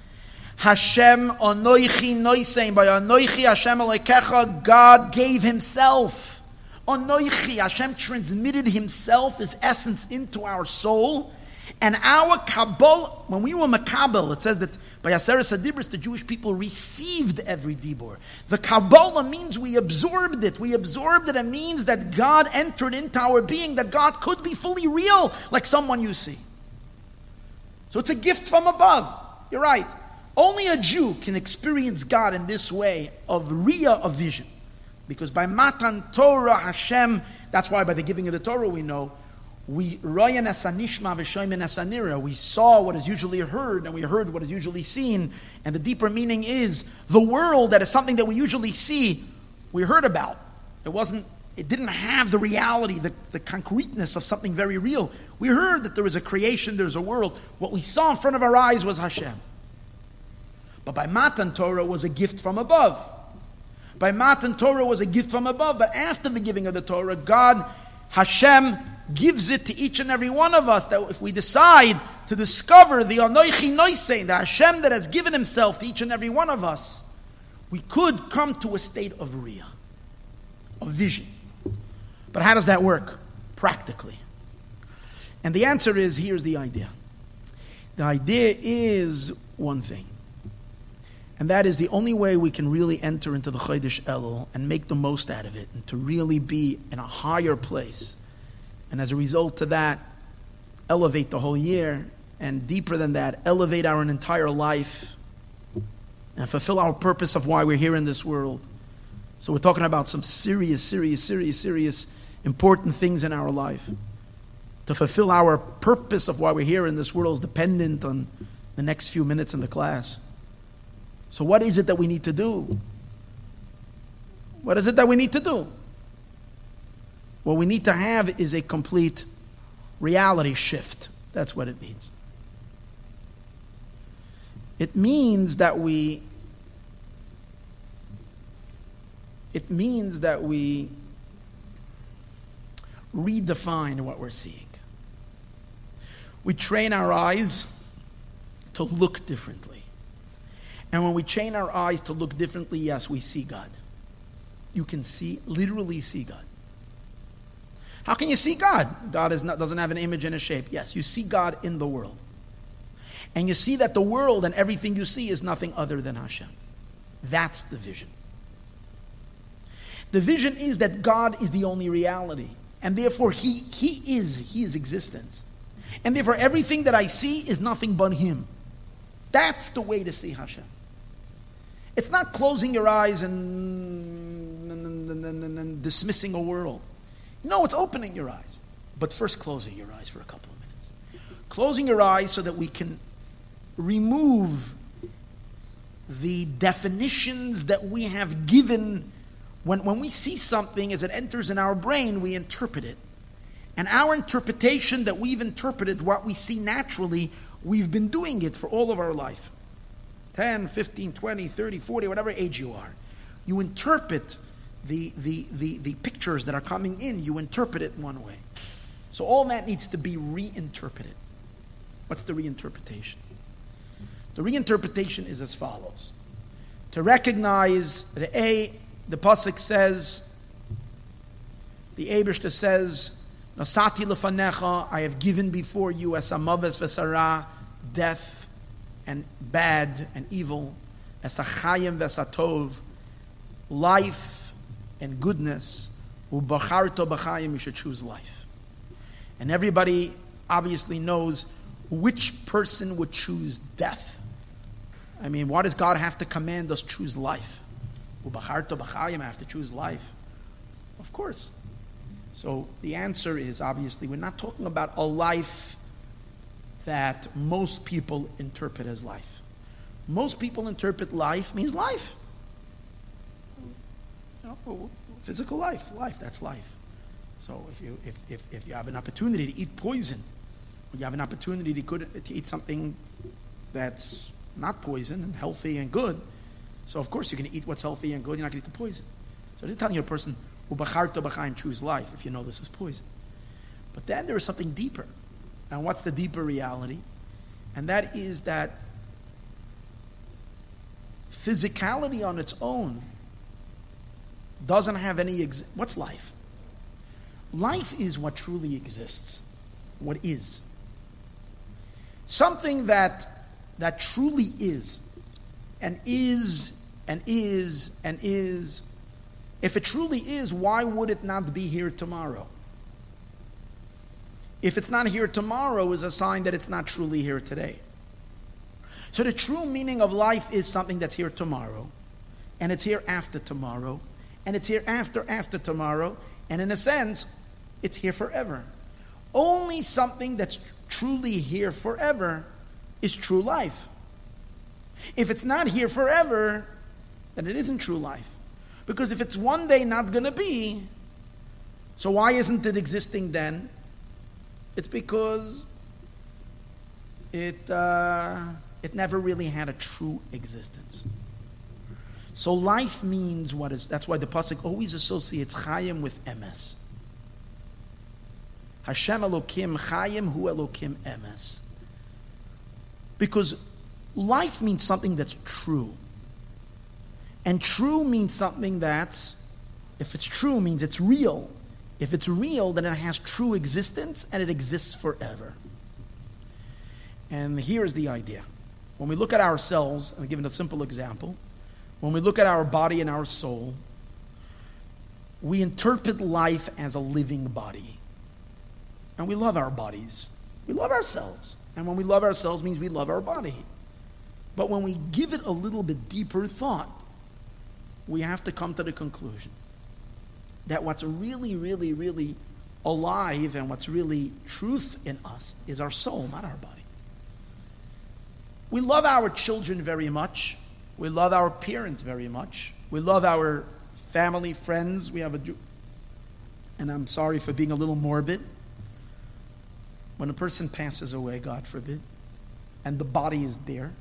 Hashem Anoichi Noisein, by Anoichi Hashem Elokecha, God gave himself. Anoichi, Hashem transmitted himself, his essence, into our soul. And our Kabbalah, when we were Makabel, it says that by Aseret HaDibros, the Jewish people received every Dibor. The Kabbalah means we absorbed it. We absorbed it. It means that God entered into our being, that God could be fully real, like someone you see. So it's a gift from above. You're right. Only a Jew can experience God in this way of Riyah, of vision. Because by Matan Torah, Hashem, that's why by the giving of the Torah we know, we Royan Asanishma V'Shoymen Asanira. We saw what is usually heard, and we heard what is usually seen. And the deeper meaning is the world that is something that we usually see, we heard about. It wasn't, it didn't have the reality, the, the concreteness of something very real. We heard that there was a creation, there's a world. What we saw in front of our eyes was Hashem. But by Matan Torah was a gift from above. By Matan Torah was a gift from above. But after the giving of the Torah, God, Hashem, gives it to each and every one of us, that if we decide to discover the Anoichi Noisein, the Hashem that has given himself to each and every one of us, we could come to a state of Riyah, of vision. But how does that work practically? And the answer is, here's the idea. The idea is one thing. And that is the only way we can really enter into the Chodesh Elul and make the most out of it, and to really be in a higher place. And as a result to that, elevate the whole year, and deeper than that, elevate our entire life and fulfill our purpose of why we're here in this world. So we're talking about some serious, serious, serious, serious, important things in our life. To fulfill our purpose of why we're here in this world is dependent on the next few minutes in the class. So what is it that we need to do? What is it that we need to do? What we need to have is a complete reality shift. That's what it means. It means that we it means that we redefine what we're seeing. We train our eyes to look differently. And when we train our eyes to look differently, yes, we see God. You can see, literally see God. How can you see God? God is not, doesn't have an image and a shape. Yes, you see God in the world. And you see that the world and everything you see is nothing other than Hashem. That's the vision. The vision is that God is the only reality. And therefore, He, he is, He is existence. And therefore, everything that I see is nothing but Him. That's the way to see Hashem. It's not closing your eyes and, and, and, and, and dismissing a world. No, it's opening your eyes. But first closing your eyes for a couple of minutes. Closing your eyes so that we can remove the definitions that we have given. When, when we see something, as it enters in our brain, we interpret it. And our interpretation that we've interpreted, what we see naturally, we've been doing it for all of our life. ten, fifteen, twenty, thirty, forty, whatever age you are. You interpret the, the, the, the pictures that are coming in, you interpret it one way. So all that needs to be reinterpreted. What's the reinterpretation? The reinterpretation is as follows. To recognize the A, the Pasuk says, the Eibishter says, Nasati lefanecha, I have given before you as amaves v'sara, death and bad and evil, as a chayim v'satov, life and goodness, u'bacharto b'chayim, you should choose life. And everybody obviously knows which person would choose death. I mean, why does God have to command us choose life? U'bacharto b'chayim, I have to choose life. Of course. So the answer is, obviously, we're not talking about a life that most people interpret as life. Most people interpret life means life. You know, physical life, life, that's life. So if you if, if, if you have an opportunity to eat poison, or you have an opportunity to, good, to eat something that's not poison and healthy and good, so of course you're going to eat what's healthy and good, you're not going to eat the poison. So they're telling you a person, Ubacharto b'chaim, choose life, if you know this is poison. But then there is something deeper. And what's the deeper reality? And that is that physicality on its own doesn't have any... Ex- What's life? Life is what truly exists. What is. Something that, that truly is. And is, and is, and is... If it truly is, why would it not be here tomorrow? If it's not here tomorrow, is a sign that it's not truly here today. So the true meaning of life is something that's here tomorrow, and it's here after tomorrow, and it's here after after tomorrow, and in a sense, it's here forever. Only something that's truly here forever is true life. If it's not here forever, then it isn't true life. Because if it's one day not going to be, so why isn't it existing then? It's because it uh, it never really had a true existence. So life means what is, that's why the Pasuk always associates Chayim with Emes. Hashem Elokim Chayim Hu Elokim Emes. Because life means something that's true. And true means something that, if it's true, means it's real. If it's real, then it has true existence and it exists forever. And here's the idea. When we look at ourselves, I'm giving a simple example. When we look at our body and our soul, we interpret life as a living body. And we love our bodies. We love ourselves. And when we love ourselves means we love our body. But when we give it a little bit deeper thought, we have to come to the conclusion that what's really, really, really alive and what's really truth in us is our soul, not our body. We love our children very much. We love our parents very much. We love our family, friends. We have a, and I'm sorry for being a little morbid. When a person passes away, God forbid, and the body is there,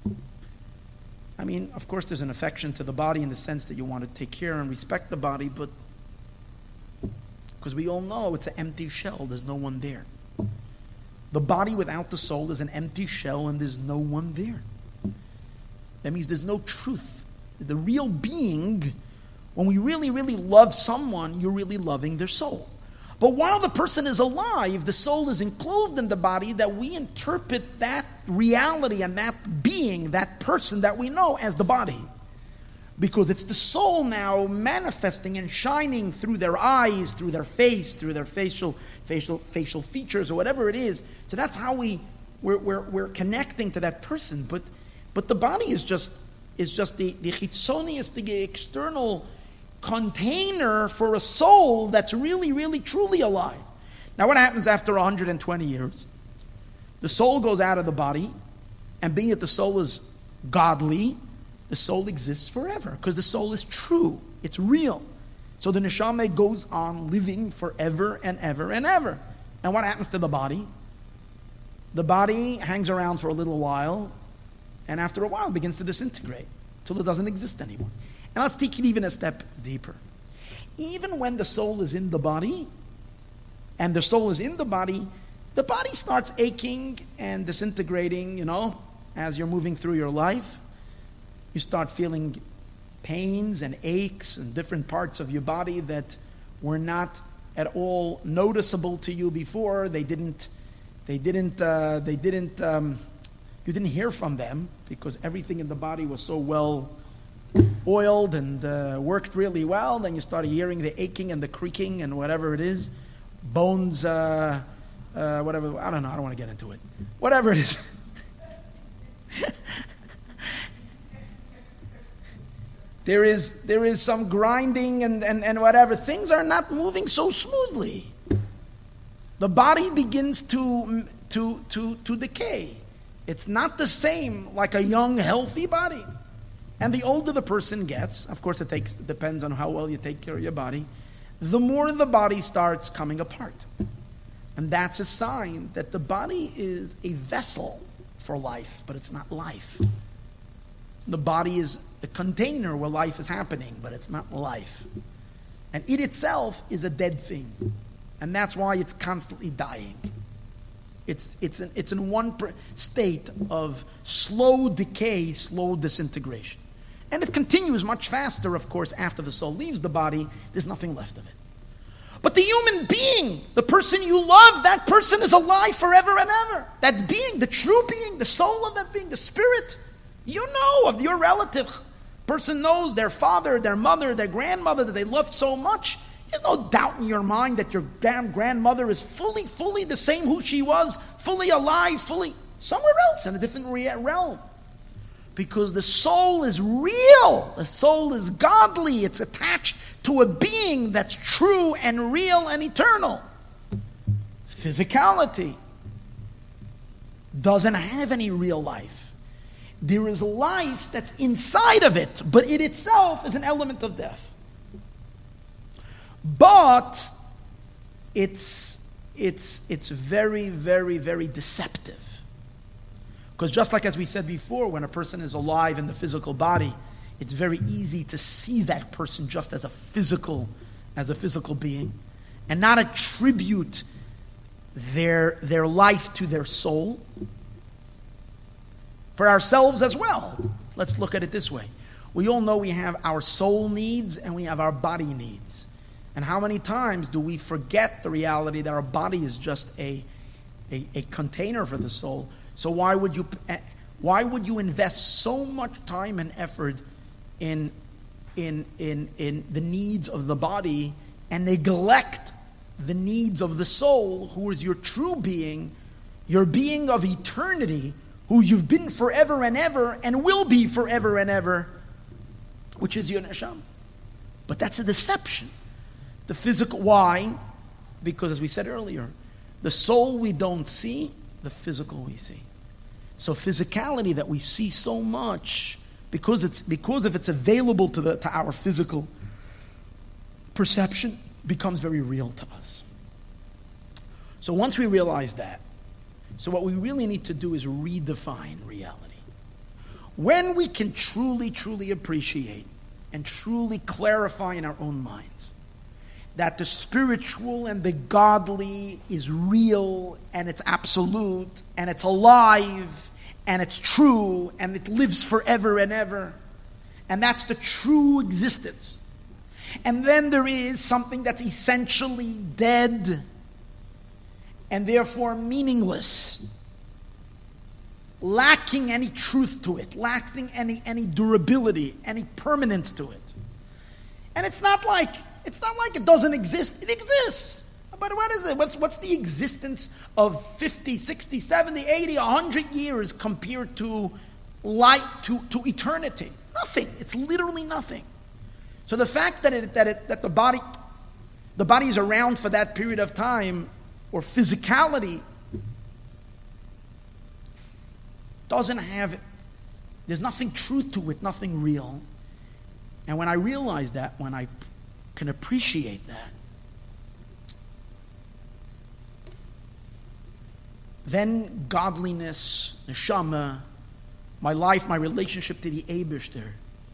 I mean, of course, there's an affection to the body in the sense that you want to take care and respect the body, but because we all know it's an empty shell, there's no one there. The body without the soul is an empty shell and there's no one there. That means there's no truth. The real being, when we really, really love someone, you're really loving their soul. But while the person is alive, the soul is enclosed in the body, that we interpret that reality and that being, that person that we know as the body. Because it's the soul now manifesting and shining through their eyes, through their face, through their facial facial facial features or whatever it is. So that's how we we're we're, we're connecting to that person. But but the body is just is just the the chitzonius, the external container for a soul that's really, really, truly alive. Now, what happens after one hundred twenty years? The soul goes out of the body, and being that the soul is godly, the soul exists forever because the soul is true. It's real. So the neshama goes on living forever and ever and ever. And what happens to the body? The body hangs around for a little while, and after a while it begins to disintegrate till it doesn't exist anymore. And let's take it even a step deeper. Even when the soul is in the body, and the soul is in the body, the body starts aching and disintegrating, you know, as you're moving through your life. You start feeling pains and aches in different parts of your body that were not at all noticeable to you before. They didn't, they didn't, uh, they didn't, um, you didn't hear from them because everything in the body was so well oiled and uh, worked really well. Then you start hearing the aching and the creaking and whatever it is. Bones, uh, uh, whatever, I don't know, I don't want to get into it. Whatever it is. There is there is some grinding and, and, and whatever. Things are not moving so smoothly. The body begins to, to, to, to decay. It's not the same like a young, healthy body. And the older the person gets, of course it takes it depends on how well you take care of your body, the more the body starts coming apart. And that's a sign that the body is a vessel for life, but it's not life. The body is a container where life is happening, but it's not life. And it itself is a dead thing. And that's why it's constantly dying. It's it's in, it's in one per state of slow decay, slow disintegration. And it continues much faster, of course, after the soul leaves the body. There's nothing left of it. But the human being, the person you love, that person is alive forever and ever. That being, the true being, the soul of that being, the spirit, you know of your relative. Person knows their father, their mother, their grandmother that they loved so much. There's no doubt in your mind that your damn grandmother is fully, fully the same who she was, fully alive, fully somewhere else in a different realm. Because the soul is real. The soul is godly. It's attached to a being that's true and real and eternal. Physicality doesn't have any real life. There is life that's inside of it, but it itself is an element of death. But it's it's it's very, very, very deceptive. Because just like as we said before, when a person is alive in the physical body, it's very easy to see that person just as a physical, as a physical being, and not attribute their their life to their soul. For ourselves as well. Let's look at it this way. We all know we have our soul needs and we have our body needs. And how many times do we forget the reality that our body is just a, a, a container for the soul? So why would you why would you invest so much time and effort in in in in the needs of the body and neglect the needs of the soul, who is your true being, your being of eternity, who you've been forever and ever and will be forever and ever, which is your neshama. But that's a deception. The physical, why? Because as we said earlier, the soul we don't see, the physical we see. So physicality that we see so much, because it's because if it's available to the to our physical perception, becomes very real to us. So once we realize that, so what we really need to do is redefine reality. When we can truly, truly appreciate and truly clarify in our own minds that the spiritual and the godly is real and it's absolute and it's alive and it's true and it lives forever and ever. And that's the true existence. And then there is something that's essentially dead and therefore meaningless, lacking any truth to it, lacking any, any durability, any permanence to it. And it's not like it's not like it doesn't exist. It exists. But what is it? What's, what's the existence of fifty, sixty, seventy, eighty, one hundred years compared to light, to, to eternity? Nothing. It's literally nothing. So the fact that it, that it, that the body the body is around for that period of time, or physicality, doesn't have, there's nothing true to it, nothing real. And when I realize that, when I can appreciate that, then godliness, neshama, my life, my relationship to the Eibishter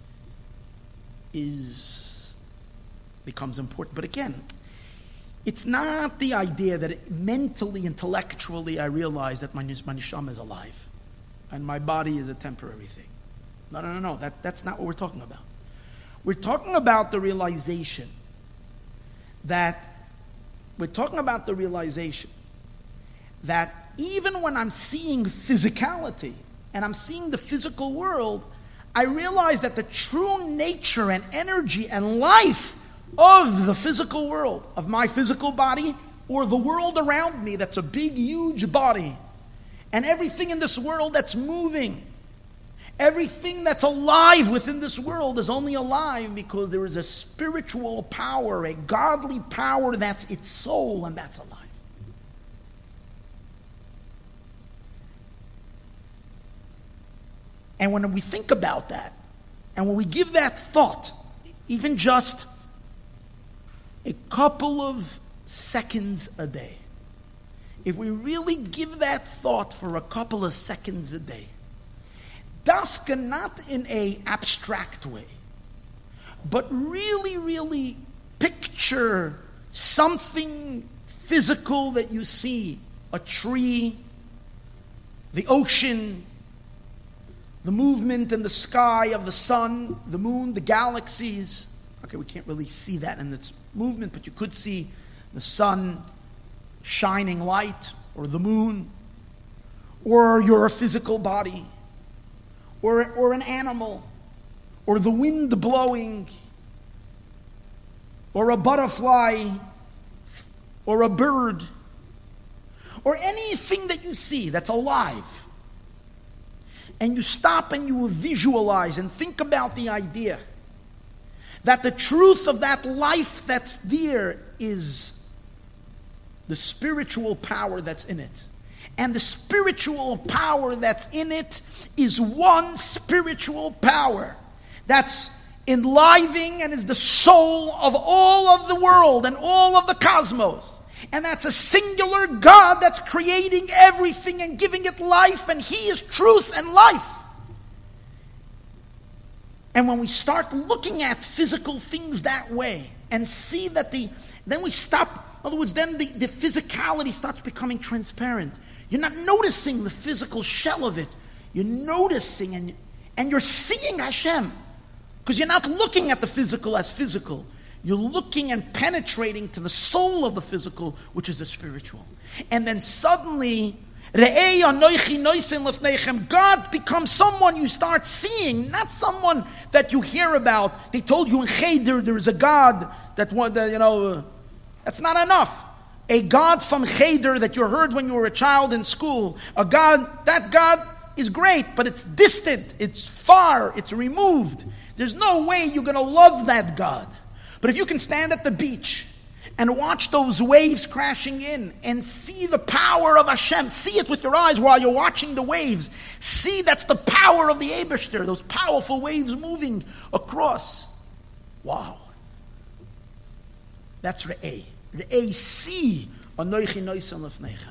is, becomes important. But again, it's not the idea that it, mentally, intellectually, I realize that my, my neshama is alive and my body is a temporary thing. No, no, no, no. That, that's not what we're talking about. We're talking about the realization that, we're talking about the realization that even when I'm seeing physicality and I'm seeing the physical world, I realize that the true nature and energy and life of the physical world, of my physical body, or the world around me that's a big, huge body, and everything in this world that's moving, everything that's alive within this world is only alive because there is a spiritual power, a godly power that's its soul, and that's alive. And when we think about that, and when we give that thought, even just a couple of seconds a day, if we really give that thought for a couple of seconds a day, dafka not in a abstract way, but really, really picture something physical that you see, a tree, the ocean, the movement in the sky of the sun, the moon, the galaxies. Okay, we can't really see that in its movement, but you could see the sun shining light, or the moon, or your physical body, or, or an animal, or the wind blowing, or a butterfly, or a bird, or anything that you see that's alive. And you stop and you visualize and think about the idea that the truth of that life that's there is the spiritual power that's in it. And the spiritual power that's in it is one spiritual power that's enlivening and is the soul of all of the world and all of the cosmos. And that's a singular God that's creating everything and giving it life, and He is truth and life. And when we start looking at physical things that way and see that the, then we stop, in other words, then the, the physicality starts becoming transparent. You're not noticing the physical shell of it. You're noticing and, and you're seeing Hashem. Because you're not looking at the physical as physical. You're looking and penetrating to the soul of the physical, which is the spiritual. And then suddenly, God becomes someone you start seeing, not someone that you hear about. They told you in Cheder there is a God that, you know, that's not enough. A God from Cheder that you heard when you were a child in school, a God, that God is great, but it's distant, it's far, it's removed. There's no way you're going to love that God. But if you can stand at the beach and watch those waves crashing in and see the power of Hashem, see it with your eyes while you're watching the waves, see that's the power of the Eibishter, those powerful waves moving across. Wow. That's Re'eh. Re'eh si anoichi noisen lefneichem.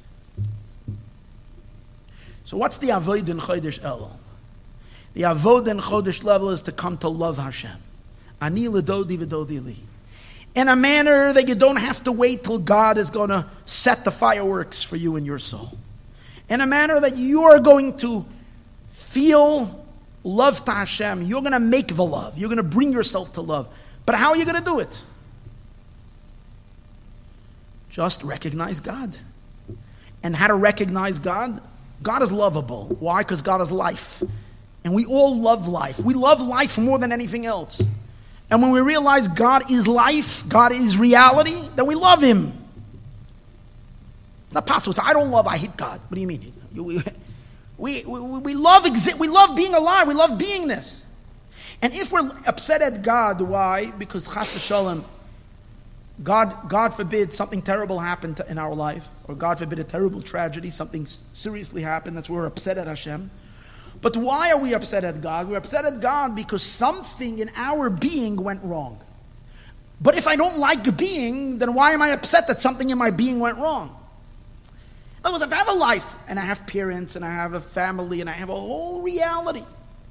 So what's the Avodah in Chodesh Elul? The Avodah in Chodesh level is to come to love Hashem. Ani l'dodi v'dodi li. in a manner that you don't have to wait till God is going to set the fireworks for you in your soul. In a manner that you are going to feel love to Hashem. You're going to make the love. You're going to bring yourself to love. But how are you going to do it? Just recognize God. And how to recognize God? God is lovable. Why? Because God is life. And we all love life. We love life more than anything else. And when we realize God is life, God is reality, then we love Him. It's not possible to say, I don't love, I hate God. What do you mean? We, we, we, we, love exi- we love being alive. We love beingness. And if we're upset at God, why? Because chas v'shalom, God, God forbid something terrible happened to, in our life, or God forbid a terrible tragedy, something seriously happened, that's why we're upset at Hashem. But why are we upset at God? We're upset at God because something in our being went wrong. But if I don't like being, then why am I upset that something in my being went wrong? In other words, if I have a life, and I have parents, and I have a family, and I have a whole reality,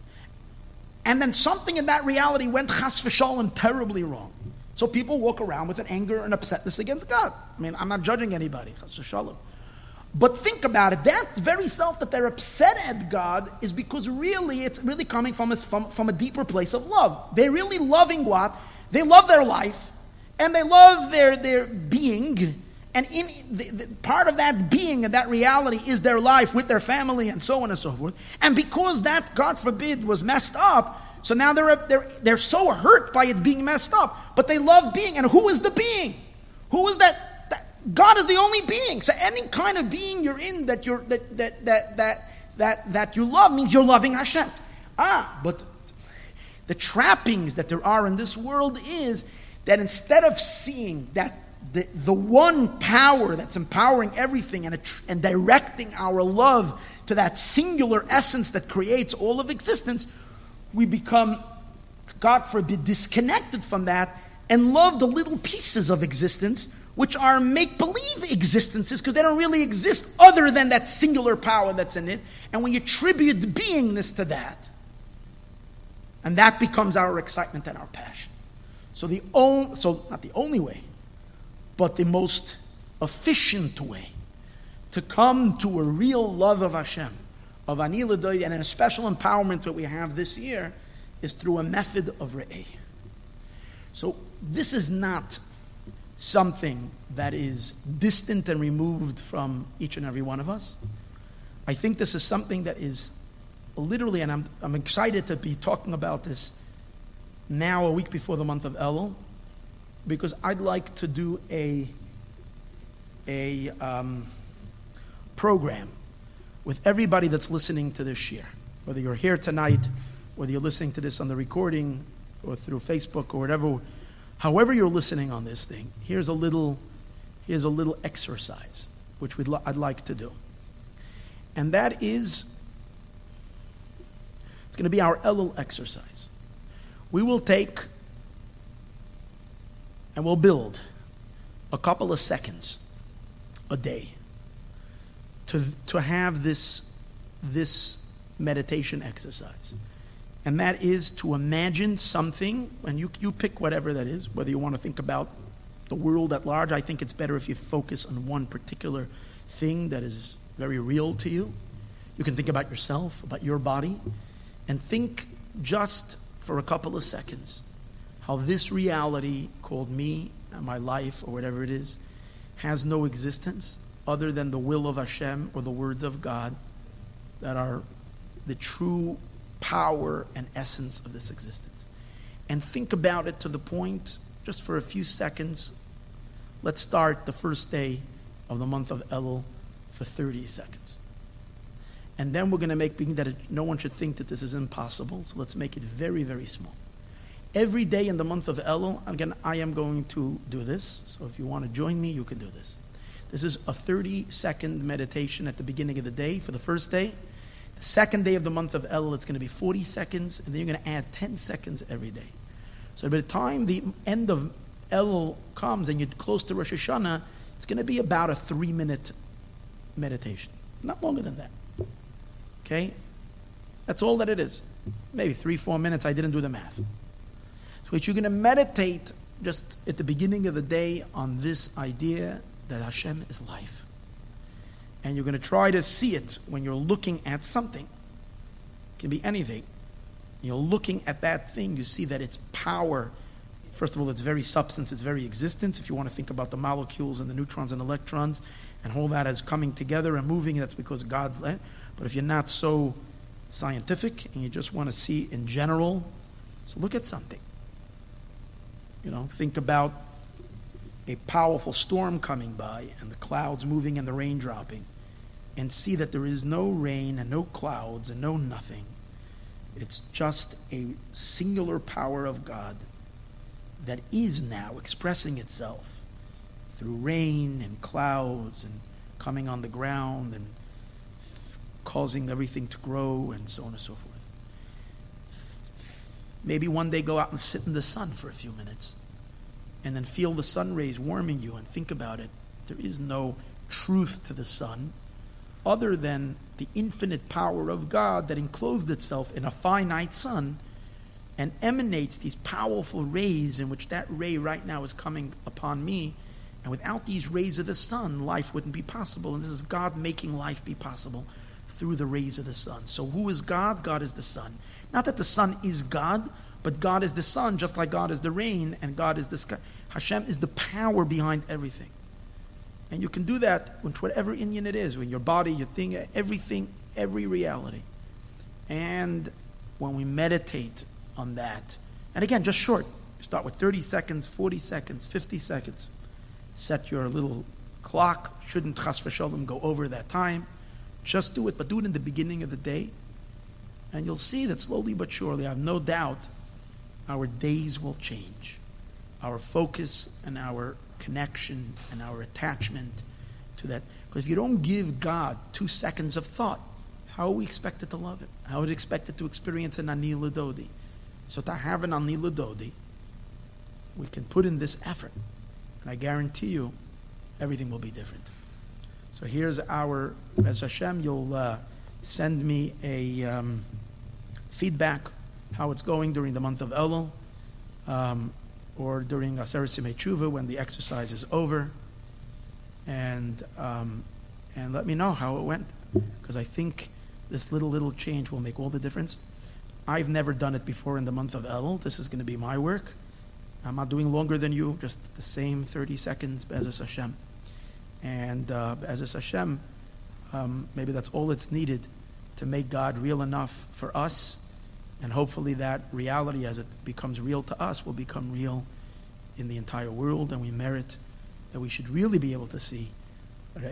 and then something in that reality went chas v'shalom terribly wrong. So people walk around with an anger and upsetness against God. I mean, I'm not judging anybody, chas v'shalom. But think about it. That very self that they're upset at God is because really it's really coming from a, from, from a deeper place of love. They're really loving what? They love their life, and they love their, their being, and in the, the, part of that being and that reality is their life with their family and so on and so forth. And because that, God forbid, was messed up, so now they're, they're, they're so hurt by it being messed up, but they love being. And who is the being? Who is that? God is the only being. So any kind of being you're in that you're that that that that that, that you love means you're loving Hashem. Ah, but the trappings that there are in this world is that instead of seeing that the, the one power that's empowering everything and, and directing our love to that singular essence that creates all of existence, we become, God forbid, disconnected from that and love the little pieces of existence which are make-believe existences because they don't really exist other than that singular power that's in it. And we attribute beingness to that. And that becomes our excitement and our passion. So the only, so not the only way, but the most efficient way to come to a real love of Hashem, of Ani L'Doy, and a special empowerment that we have this year is through a method of Re'eh. So this is not something that is distant and removed from each and every one of us. I think this is something that is literally, and I'm, I'm excited to be talking about this now a week before the month of Elul, because I'd like to do a, a um, program with everybody that's listening to this shir. Whether you're here tonight, whether you're listening to this on the recording or through Facebook or whatever, however you're listening on this thing, here's a little, here's a little exercise which we'd li- I'd like to do. And that is, it's going to be our Elul exercise. We will take and we'll build a couple of seconds a day to, to have this, this meditation exercise. And that is to imagine something, and you, you pick whatever that is, whether you want to think about the world at large. I think it's better if you focus on one particular thing that is very real to you. You can think about yourself, about your body, and think just for a couple of seconds how this reality called me and my life, or whatever it is, has no existence other than the will of Hashem or the words of God that are the true power and essence of this existence. And think about it to the point, just for a few seconds. Let's start the first day of the month of Elul for thirty seconds. And then we're going to make, being that it, no one should think that this is impossible, so let's make it very, very small. Every day in the month of Elul, again, I am going to do this. So if you want to join me, you can do this. This is a thirty-second meditation at the beginning of the day for the first day. The second day of the month of Elul, it's going to be forty seconds, and then you're going to add ten seconds every day. So by the time the end of Elul comes and you're close to Rosh Hashanah, it's going to be about a three-minute meditation. Not longer than that. Okay? That's all that it is. Maybe three, four minutes. I didn't do the math. So you're going to meditate just at the beginning of the day on this idea that Hashem is life. And you're going to try to see it when you're looking at something. It can be anything. You're looking at that thing, you see that its power, first of all, its very substance, its very existence. If you want to think about the molecules and the neutrons and electrons and all that as coming together and moving, that's because God's let. But if you're not so scientific and you just want to see in general, so look at something. You know, think about a powerful storm coming by and the clouds moving and the rain dropping, and see that there is no rain and no clouds and no nothing. It's just a singular power of God that is now expressing itself through rain and clouds and coming on the ground and f- causing everything to grow and so on and so forth. Maybe one day go out and sit in the sun for a few minutes and then feel the sun rays warming you and think about it. There is no truth to the sun other than the infinite power of God that enclosed itself in a finite sun and emanates these powerful rays, in which that ray right now is coming upon me. And without these rays of the sun, life wouldn't be possible. And this is God making life be possible through the rays of the sun. So who is God? God is the sun. Not that the sun is God, but God is the sun, just like God is the rain and God is the sky. Hashem is the power behind everything. And you can do that with whatever Inyan it is, with your body, your thing, everything, every reality. And when we meditate on that, and again, just short, start with thirty seconds, forty seconds, fifty seconds. Set your little clock, shouldn't chas v'sholem go over that time. Just do it, but do it in the beginning of the day. And you'll see that slowly but surely, I have no doubt, our days will change. Our focus and our connection and our attachment to that. Because if you don't give God two seconds of thought, how are we expected to love it? How are we expected to experience an Ani L'Dodi? So to have an Ani L'Dodi, we can put in this effort. And I guarantee you, everything will be different. So here's our, as Hashem, you'll uh, send me a um, feedback, how it's going during the month of Elul. Um, or during Aseret Simei Tshuva when the exercise is over, and um, and let me know how it went, because I think this little, little change will make all the difference. I've never done it before in the month of Elul. This is going to be my work. I'm not doing longer than you, just the same thirty seconds, Be'ezus Hashem. And uh, Be'ezus Hashem, um, maybe that's all it's needed to make God real enough for us. And hopefully that reality, as it becomes real to us, will become real in the entire world, and we merit that we should really be able to see. The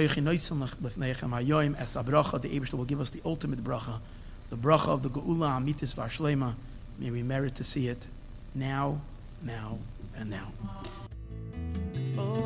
Eibishter will give us the ultimate bracha, the bracha of the Geula Amitis V'Ashlema. May we merit to see it now, now, and now. Oh.